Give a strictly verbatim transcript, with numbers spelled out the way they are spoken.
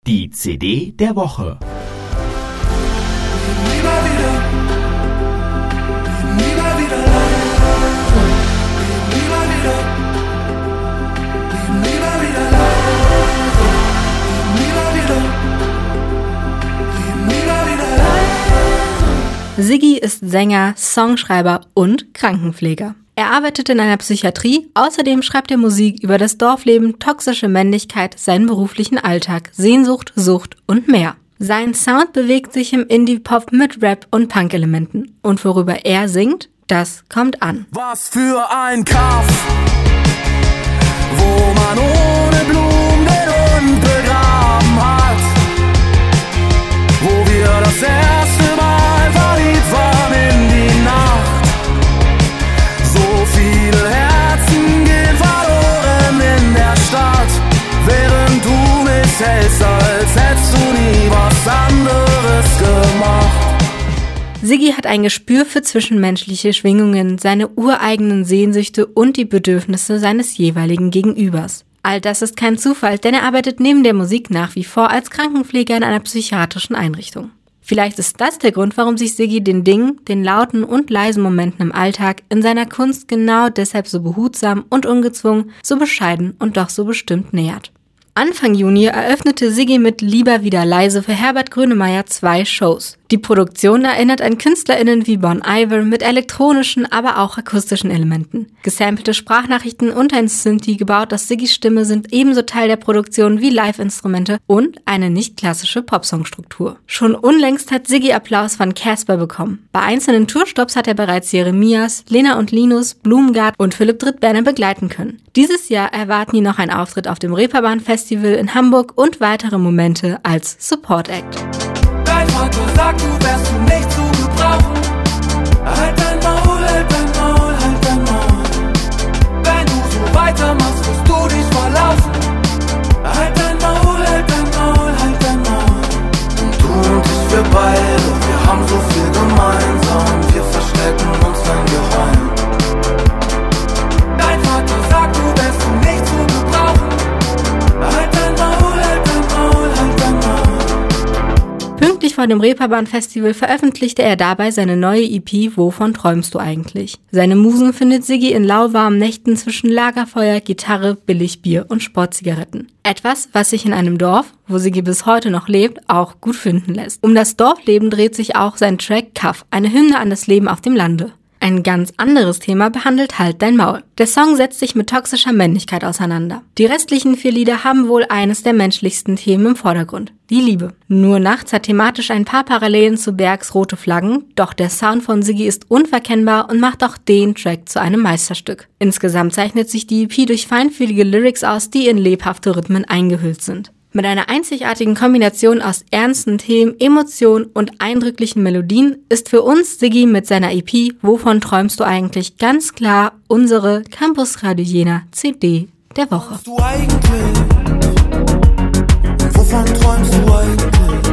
Die C D der Woche. Siggi ist Sänger, Songschreiber und Krankenpfleger. Er arbeitet in einer Psychiatrie, außerdem schreibt er Musik über das Dorfleben, toxische Männlichkeit, seinen beruflichen Alltag, Sehnsucht, Sucht und mehr. Sein Sound bewegt sich im Indie-Pop mit Rap und Punk-Elementen. Und worüber er singt, das kommt an. Was für ein Kaff, wo man ohne Blumen den Hund begraben hat, wo wir das erste Mal verliebt waren in die Nacht. So viele Herzen gehen verloren in der Stadt, während du mich hältst, als hättest du nie was anderes gemacht. Siggi hat ein Gespür für zwischenmenschliche Schwingungen, seine ureigenen Sehnsüchte und die Bedürfnisse seines jeweiligen Gegenübers. All das ist kein Zufall, denn er arbeitet neben der Musik nach wie vor als Krankenpfleger in einer psychiatrischen Einrichtung. Vielleicht ist das der Grund, warum sich Siggi den Dingen, den lauten und leisen Momenten im Alltag in seiner Kunst genau deshalb so behutsam und ungezwungen, so bescheiden und doch so bestimmt nähert. Anfang Juni eröffnete Siggi mit Lieber wieder leise für Herbert Grönemeyer zwei Shows. Die Produktion erinnert an KünstlerInnen wie Bon Iver mit elektronischen, aber auch akustischen Elementen. Gesampelte Sprachnachrichten und ein Synthi gebaut aus Siggis Stimme sind ebenso Teil der Produktion wie Live-Instrumente und eine nicht klassische Popsongstruktur. Schon unlängst hat Siggi Applaus von Casper bekommen. Bei einzelnen Tourstops hat er bereits Jeremias, Lena und Linus, Blumengard und Philipp Drittberner begleiten können. Dieses Jahr erwarten ihn noch ein Auftritt auf dem Reeperbahn Festival in Hamburg und weitere Momente als Support Act. Dein Vater sagt, du wärst für nicht zu gebrauchen. Halt dein Maul, halt dein Maul, halt dein Maul. Wenn du so weitermachst, wirst du dich verlaufen. Halt dein Maul, halt dein Maul, halt dein Maul. Und du und ich, wir beide, wir haben so viel gemeinsam. Wir verstecken uns dein Geheim. Dein Vater sagt, du wärst für nicht zu gebrauchen. Halt dein Maul, halt dein Maul, halt dein Maul. Pünktlich vor dem Reeperbahn-Festival veröffentlichte er dabei seine neue E P Wovon träumst du eigentlich? Seine Musen findet Siggi in lauwarmen Nächten zwischen Lagerfeuer, Gitarre, Billigbier und Sportzigaretten. Etwas, was sich in einem Dorf, wo Siggi bis heute noch lebt, auch gut finden lässt. Um das Dorfleben dreht sich auch sein Track Kaff, eine Hymne an das Leben auf dem Lande. Ein ganz anderes Thema behandelt Halt dein Maul. Der Song setzt sich mit toxischer Männlichkeit auseinander. Die restlichen vier Lieder haben wohl eines der menschlichsten Themen im Vordergrund: die Liebe. Nur nachts hat thematisch ein paar Parallelen zu Bergs Rote Flaggen, doch der Sound von Siggi ist unverkennbar und macht auch den Track zu einem Meisterstück. Insgesamt zeichnet sich die E P durch feinfühlige Lyrics aus, die in lebhafte Rhythmen eingehüllt sind. Mit einer einzigartigen Kombination aus ernsten Themen, Emotionen und eindrücklichen Melodien ist für uns Siggi mit seiner E P Wovon träumst du eigentlich ganz klar unsere Campus Radio Jena C D der Woche. Du eigentlich? Wovon träumst du eigentlich?